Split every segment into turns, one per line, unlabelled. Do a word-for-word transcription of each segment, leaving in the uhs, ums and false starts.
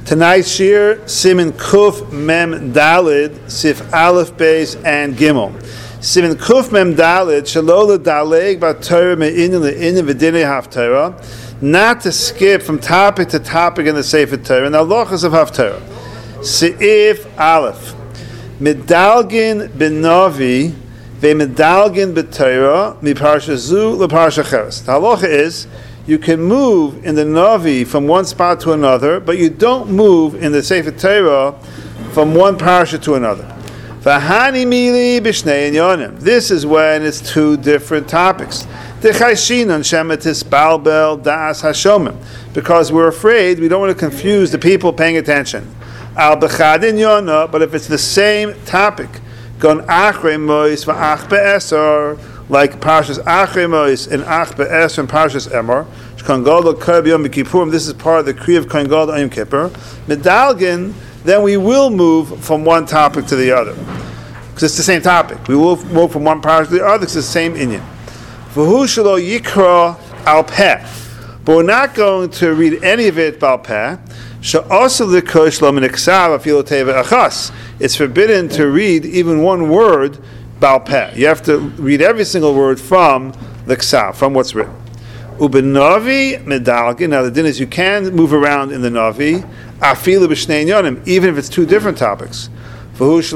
Tonight's shir, Siman Kuf Mem Dalid, Sif Aleph Beis and Gimel. Siman Kuf Mem Dalid, Shalola Daleg Batorah Me'inin Le'inin V'dinei Haftarah, not to skip from topic to topic in the Sefer Torah, and the halachas of Haftarah. Seif Aleph, Medalgin B'Navi, Ve'Medalgin B'Torah, Miparsha Zu L'Parsha Cheres. The halacha is, you can move in the Navi from one spot to another, but you don't move in the Sefer Torah from one parsha to another. V'hani mili b'shnei inyanim. This is when it's two different topics. D'chayshinan shematis balbel das hashomim. Because we're afraid, we don't want to confuse the people paying attention. Al b'chad inyana, but if it's the same topic, gon achrei mois v'ach be'esar, like Parshas Achrei Mois and Ach Be'es and Parshas Emor, Kohen Gadol Korb Yom Kippurim. This is part of the Kriya of Kohen Gadol Yom Kippur. Medalgin, then we will move from one topic to the other, because it's the same topic. We will move from one parsha to the other because it's the same inyan. V'hu shelo yikra al peh, but we're not going to read any of it bal peh. She'also l'kosh lo min iksav afilo teva achas. It's forbidden to read even one word. You have to read every single word from the ksav, from what's written. Ubenavi medalgin. Now the din is you can move around in the navi, afilu b'shnei inyanim, even if it's two different topics. But it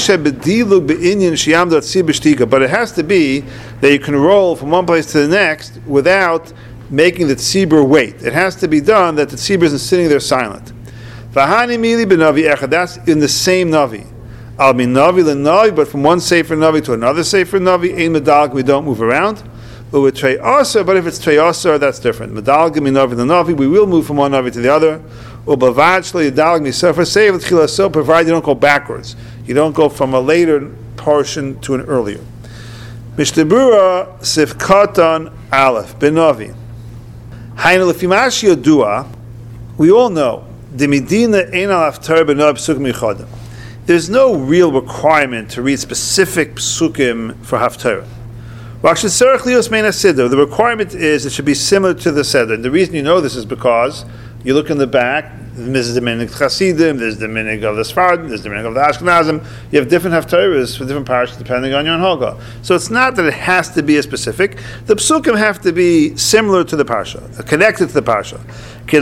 has to be that you can roll from one place to the next without making the tzibur wait. It has to be done that the tzibur isn't sitting there silent. That's in the same navi. Al min navi l'navi, but from one sefer navi to another sefer navi, ein medalg, we don't move around. U'et trei asar, but if it's trei asar, that's different. Medalg min navi l'navi, we will move from one navi to the other. U'bavad shlo yedalg misofer sefer l'tchila so, provided you don't go backwards. You don't go from a later portion to an earlier. Mishnah Sif Katan Aleph Benavi. Hainu l'fimash yodua, we all know the medina ein al haftarah b'navi psukim yichodim. There's no real requirement to read specific psukim for Haftarah. The requirement is it should be similar to the Seder. And the reason you know this is because you look in the back, there's the minig Chasidim, there's the minig of the Sfardim, there's the minig of the Ashkenazim. You have different Haftarahs for different parashas depending on your Hanhaga. So it's not that it has to be a specific. The psukim have to be similar to the parsha, connected to the parsha. And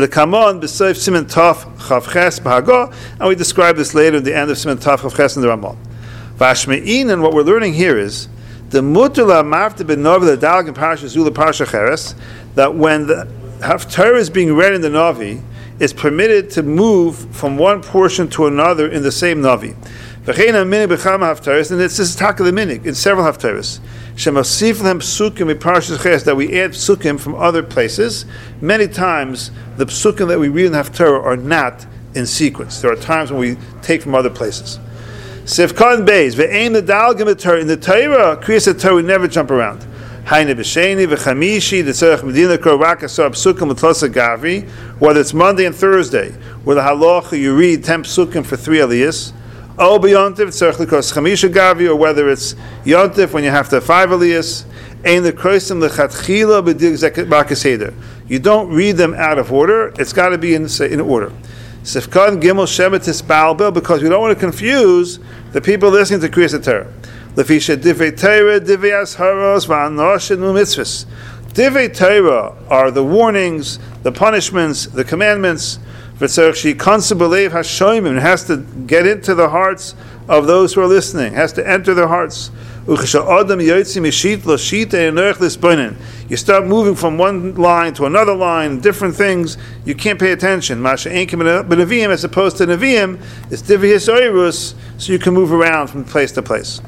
we describe this later at the end of Siman Taf Chav Ches in the Ramah. Vashme'in, and what we're learning here is the mutula mafte ben navi l'dalg in parsha zula parsha cheres, that when the Haftarah is being read in the navi, it's permitted to move from one portion to another in the same navi. V'chein ha'minig b'chama haftaras, and it's this taka the minig in several haftaras. Shemasif lehem psukim in parshas ches, that we add psukim from other places. Many times the psukim that we read in haftarah are not in sequence. There are times when we take from other places. Sifkan beis ve'ein the dalgim b'torah, in the Torah, kriyas Torah, we never jump around. Hayne b'sheni v'chamishi the tzarech medina kol rak asar psukim l'tlosa gavri, whether it's Monday and Thursday, where the halacha you read ten psukim for three aliyas. Oh, b'yontif tzarech l'kos chamisha gavri, or whether it's yontif when you have to have five aliyas. Ein l'kroisim l'chatchila b'dig b'akaseder. You don't read them out of order. It's got to be in in order. Sifkan gimel shematis balbel, because we don't want to confuse the people listening to Kriyas Torah. Lefisha divrei Torah, divrei asharos, v'anoshin u'mitzvahs. Divrei Torah are the warnings, the punishments, the commandments. V'tzarech she'yikansu b'leiv hashoimim, it has to get into the hearts of those who are listening. It has to enter their hearts. Uchesha'adam yotzi mishit l'shita e'nerech l'sboinen. You start moving from one line to another line, different things, you can't pay attention. Masha einkim b'neviim, as opposed to neviim, it's divrei hisoirus, so you can move around from place to place.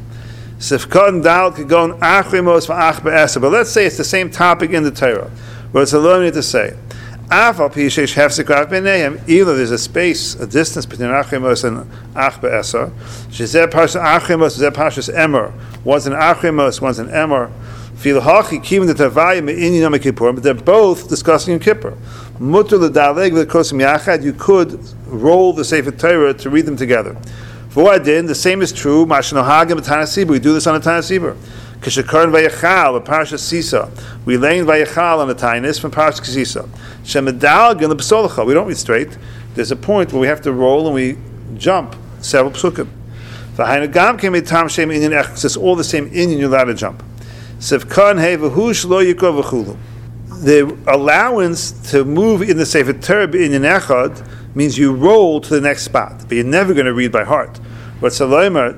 Sifkan dal kagon achremos v'ach be'eser. But let's say it's the same topic in the Torah, but it's a little need to say. Afal pi sheish hefsek rav b'neihem, either there's a space, a distance between achremos and ach be'eser. Shezeh parshas achremos, zeh parshas emor. One's an achremos, one's an emor. Filhachi kivin the tavayim me'inyan Yom Kippurim, but they're both discussing Yom Kippur. Mutar l'daleg v'kosim yachad, you could roll the Sefer Torah to read them together. For what I did, the same is true. We do this on a Tanasibur. Kishakaran Vayachal, a Parshas Sisa. We lay in Vayachal on the Tainis from Parshas Sisa. Shemedalg in the Pesolacha. We don't read straight. There's a point where we have to roll and we jump several psukim. V'hainagam came a tam shem inyan ech. It's all the same inyan you're allowed to jump. Sevkan he v'hush lo yikov v'chulu. The allowance to move in the Sefer Torah inyan echad means you roll to the next spot, but you're never going to read by heart. But Salomer,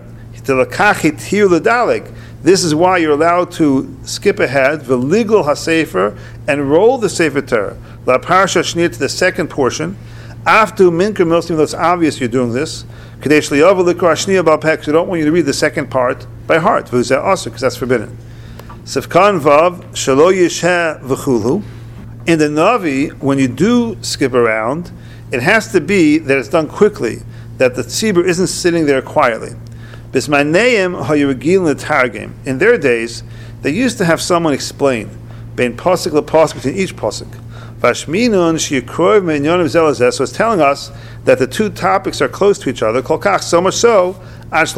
this is why you're allowed to skip ahead, v'ligul hasefer, and roll the Sefer Torah. La parsha shnir to the second portion. After minker milsim, that's obvious you're doing this. Kadesh liyav l'kar shnir bal pek. I don't want you to read the second part by heart. V'uzeh also, because that's forbidden. Sefkan vav shalo yisheh v'chulu. In the Navi, when you do skip around, it has to be that it's done quickly, that the tzibur isn't sitting there quietly. Bismaneim hayurgil l'targim. In their days, they used to have someone explain bein pasuk le'pasuk, between each pasuk. Vashminun sheyikrov me'inyonim zelazeh. So it's telling us that the two topics are close to each other. Kolkach, so much so that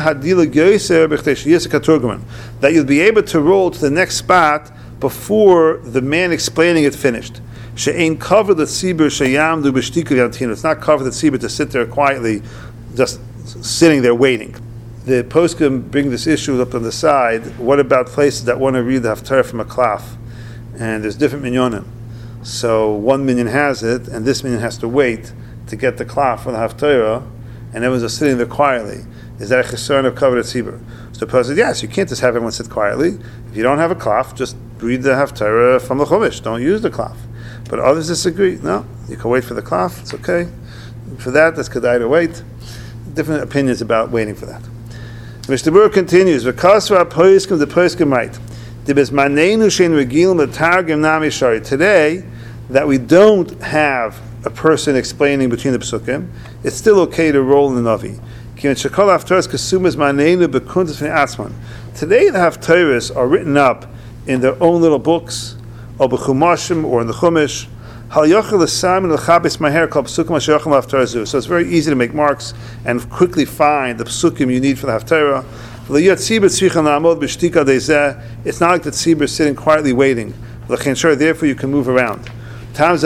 you'll be able to roll to the next spot before the man explaining it finished. She'ain cover the tzibur sheyamdu b'shtika v'yamtinu. It's not cover the tzibur to sit there quietly, just sitting there waiting. The poskim bring this issue up on the side. What about places that want to read the haftarah from a klaf? And there's different minyonim. So one minyan has it, and this minyan has to wait to get the klaf for the haftarah, and everyone's just sitting there quietly. Is that a chesron of covered tzibur? So the person says, yes, you can't just have everyone sit quietly. If you don't have a klaf, just read the haftarah from the chumash. Don't use the klaf. But others disagree. No, you can wait for the klaf. It's okay. For that, that's kedai to wait. Different opinions about waiting for that. Mister Burr continues, V'kasva poiskim the poiskim right. Today, that we don't have a person explaining between the psukim, it's still okay to roll in the Navi. Today, the haftarahs are written up in their own little books, or b'chumashim, or in the chumash. So it's very easy to make marks and quickly find the psukim you need for the haftarah. It's not like the tzibur is sitting quietly waiting. Therefore, you can move around. And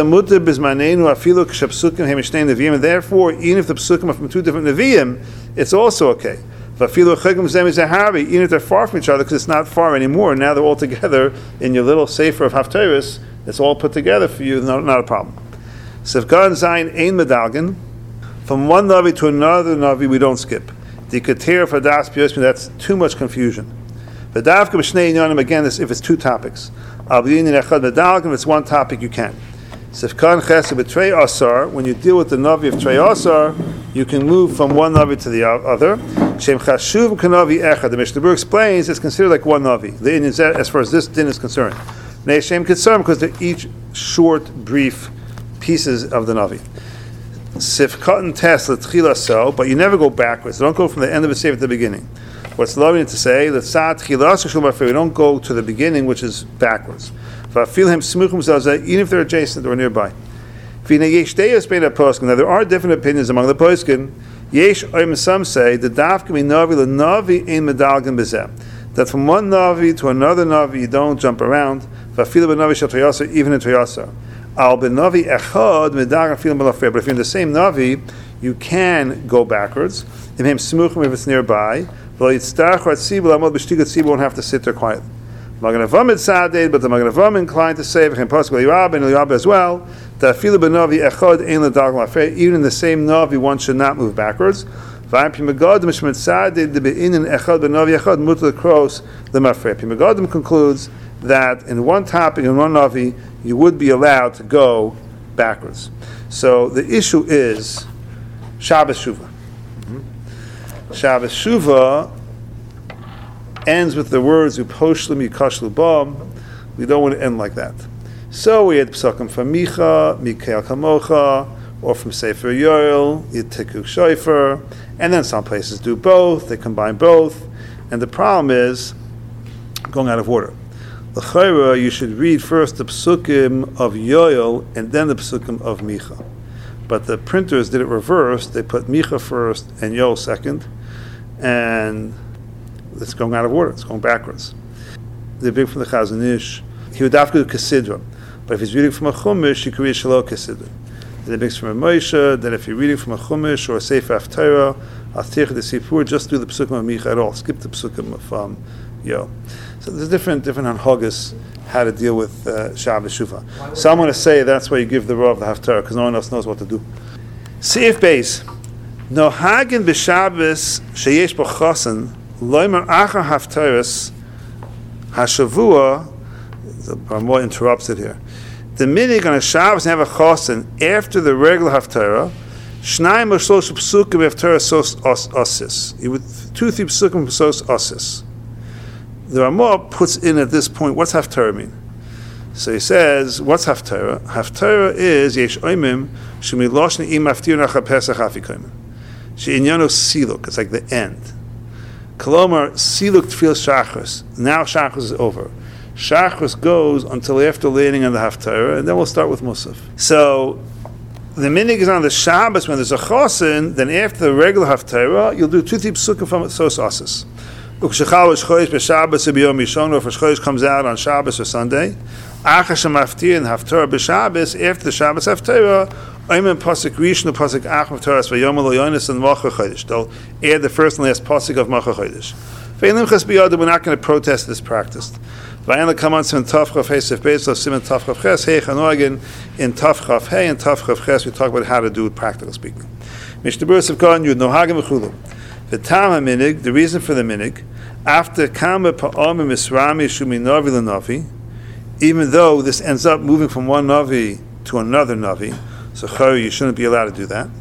therefore, even if the psukim are from two different neviim, it's also okay. Even if they're far from each other, because it's not far anymore, now they're all together in your little sefer of haftarahs. It's all put together for you, not, not a problem. Sefgan Zayin Ein Medalgin. From one Navi to another Navi, we don't skip. The Keter for Das Piosmi, that's too much confusion. V'davka b'shnei inyanim, again, if it's two topics. Al b'yinin echad medalgin, if it's one topic, you can. Sefkan Chesed b'trei asar, when you deal with the Navi of trei asar, you can move from one Navi to the other. Shem chashuv k'navi echad. The Mishnah Berurah explains it's considered like one Navi. The Indian, as far as this din is concerned. Ne'eshem Kitzur, because they're each short, brief pieces of the Navi. Sifkat test l'tchila so, but you never go backwards. Don't go from the end of the sefer to the beginning. What's loving to say? L'tzat tchila, we don't go to the beginning, which is backwards. V'afilhem smuchum zazeh, even if they're adjacent or nearby. Now there are different opinions among the poskim. Yesh oim, some say the dafka mi navi l'navi ein medalgin b'zeh. That from one Navi to another Navi, you don't jump around. Even in Toyasa. Al Navi echad medagan filim b'lafei. But if you're in the same Navi, you can go backwards. If it's nearby, won't have to sit there quietly. But the Magen Avraham inclined to say, and Yoab as well, that even in the same Navi, one should not move backwards. Megadim concludes that in one topic, in one Navi, you would be allowed to go backwards. So the issue is Shabbos Shuvah. Mm-hmm. Shabbos Shuvah ends with the words Uposhlim Yikashlu Bam. We don't want to end like that. So we had Psakim from Micha, Mikael Kamocha, or from Sefer Yoel, Yitikuk Shofar, and then some places do both, they combine both, and the problem is going out of order. L'chayra, you should read first the Psukim of Yoel and then the Psukim of Micha. But the printers did it reversed, they put Micha first and Yoel second, and it's going out of order, it's going backwards. they bring from the Chazon Ish, he would have to do Kesidron. But if he's reading from a Chumash, you can read Shalom Kesidron. Then it brings from a Moshe. Then if you're reading from a Chumash or a Sefer Haftarah, Al Tirch the Sipur, just do the Pesukim of Micha at all. Skip the Pesukim of um, Yo. So there's different different hanhagas how to deal with uh, Shabbos Shuvah. Some want to say that's why you give the Rav the Haftarah, because no one else knows what to do. Seif Beis. No Hagen b'Shabbos sheyesh bo chosen loimer achar Haftaras hashavua. The Ramah interrupts it here. The minig on a Shabbos and have a chosen after the regular Haftarah. Shnayim or shlosh psukim Haftarah sos osis. You would two three psukim sos osis. The Ramah puts in at this point, what's Haftarah mean? So he says, what's Haftarah? Haftarah is yesh oimim shemiloshne im haftir nacha pesach afikoyim. She'inyano siluk. It's like the end. Kolomar siluk tefil shachris. Now shachris is over. Shachris goes until after landing on the Haftarah, and then we'll start with Musaf. So the minig is on the Shabbos when there's a chosin. Then after the regular Haftarah, you'll do two three psukim from sos asis. Ukshachal Chodesh b'Shabbos b'Yom Yishon, or if Chodesh comes out on Shabbos or Sunday, Achas Hamaftir and Haftarah b'Shabbos, after the Shabbos Haftarah, Oymen Pasuk Rishon, Pasuk Ach Haftarah v'Yom Lo Yonis and Macha Chodesh. They'll add the first and last Pasuk of Macha Chodesh. Ve'elim Ches B'Yada, we're not going to protest this practice. V'ayim L'Kaman Simen Tavchav Hey Sef Beis Lo Simen Tavchav Ches Hey Chanoagin in Tavchav Hey and Tavchav Ches. We talk about how to do it, practical speaking. Mishnah Berurah Sivkon Yud Nohagim V'Chulu. The Tam HaMinig, the reason for the minig, after Kama Pa'am Misrami Shumi Navi L'Navi, even though this ends up moving from one Navi to another Navi, so you shouldn't be allowed to do that.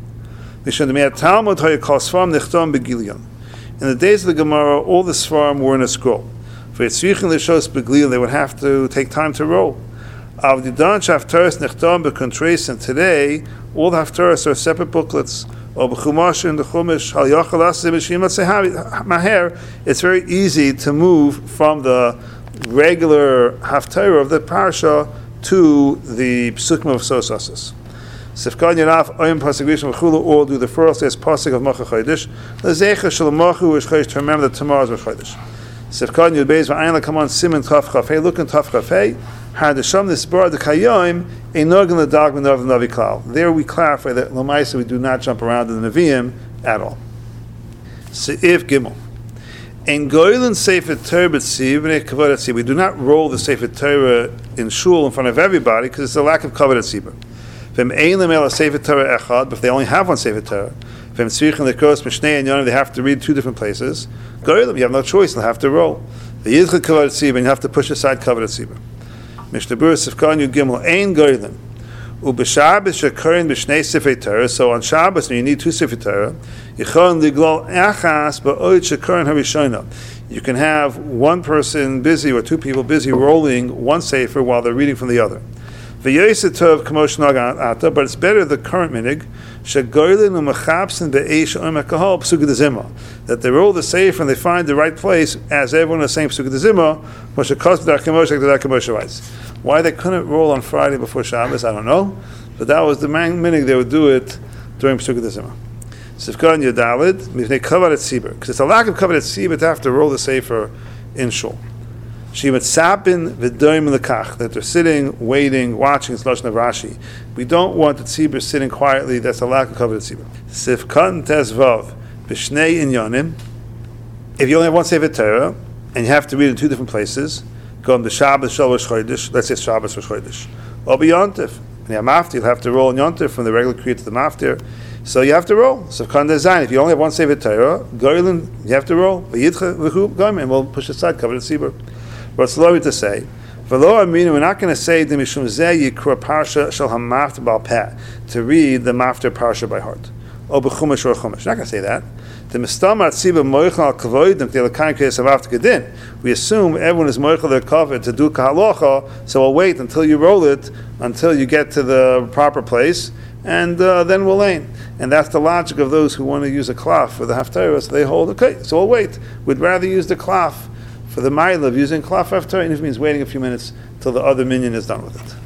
In the days of the Gemara, all the Svarim were in a scroll. For they would have to take time to roll. And today, all the Haftaras are separate booklets. Or b'chumash in the chumash hal yachal asim b'shim maher. It's very easy to move from the regular haftarah of the parsha to the psukim of sos asis. Sifkan Yanaf oyim pasuk rishon v'chulu, all do the first as pasuk of Macha Chodesh. Lezecha shel Machu is Chodesh, to remember that tomorrow is Rosh Chodesh. Sifkan Yud Beis v'ayin l'kamon simen taf chafei. Look in taf chafei. Had the sham this bar the kayim a nogan the dog of the navi klal. There we clarify that l'maisa we do not jump around in the neviim at all. Seif Gimel. In Goylin Sefer Torah b'tziv v'nei kavod atziv. We do not roll the Sefer Torah in shul in front of everybody because it's a lack of kavod atziv. V'em ein lemel Sefer Torah echad, but if they only have one Sefer Torah, v'em tzrichin lekos mishnei and yonim, they have to read two different places. Goylin, you have no choice; they'll have to roll. The yidchad kavod atziv, and you have to push aside kavod atziv. Mishnah Berurah Sifkan Yud Gimel ein Goylin. Ub'Shabbos shekorin b'shnei Sefer Torah. So on Shabbos, when you need two Sefer Torah, yichon liglol achas ba'od shekorin harishona. You can have one person busy or two people busy rolling one Sefer while they're reading from the other. V'yoseh tov k'mo shnag ata, but it's better the current minig shegoylin u'mechabsin be'eish oimek kahol p'sukah d'zimah, that they roll the Sefer and they find the right place as everyone is saying p'sukah d'zimah. Moshe kos b'dar k'moshe k'dar k'moshe writes. Why they couldn't roll on Friday before Shabbos, I don't know, but that was the main minig. They would do it during Pesukah D'Zimah. Sifkan Yudalid, mifnei kavod etzibur, because it's a lack of kavod etzibur to have to roll the Sefer in shul. Shivat sapin v'doim lekach, that they're sitting, waiting, watching. It's lashon of Rashi. We don't want the tzibur sitting quietly. That's a lack of kavod etzibur. Sifkan tezvav b'shnei inyanim. If you only have one Sefer Torah and you have to read in two different places, go on the Shabbos Shal Rosh Chodesh, let's say Shabbos Rosh Chodesh, or be Yontif. And you have Maftir, you'll have to roll in Yontif from the regular Kriyat to the Maftir. So you have to roll. So Kanda Zayin, if you only have one Sefer Torah, Goylin, you have to roll. V'yidcha v'chu goyim, and we'll push aside, cover the Tzibur. But it's low to say. V'lo aminu, we're not going to say the Mishum Zeh Yikra Parsha Shal HaMaftir Bal Peh, to read the Maftir Parsha by heart. Or B'chumash or Chumash. We're not going to say that. The Mistamar Tziba Moichel Al Kavodim K'Elakayin K'Yes Avavta Gedin. We assume everyone is Moichel their kavod to do Kahalocha, so we'll wait until you roll it, until you get to the proper place, and uh, then we'll aim. And that's the logic of those who want to use a cloth for the Haftarah, so they hold, okay, so we'll wait. We'd rather use the cloth for the mile of using cloth Haftarah, and if it means waiting a few minutes till the other minion is done with it.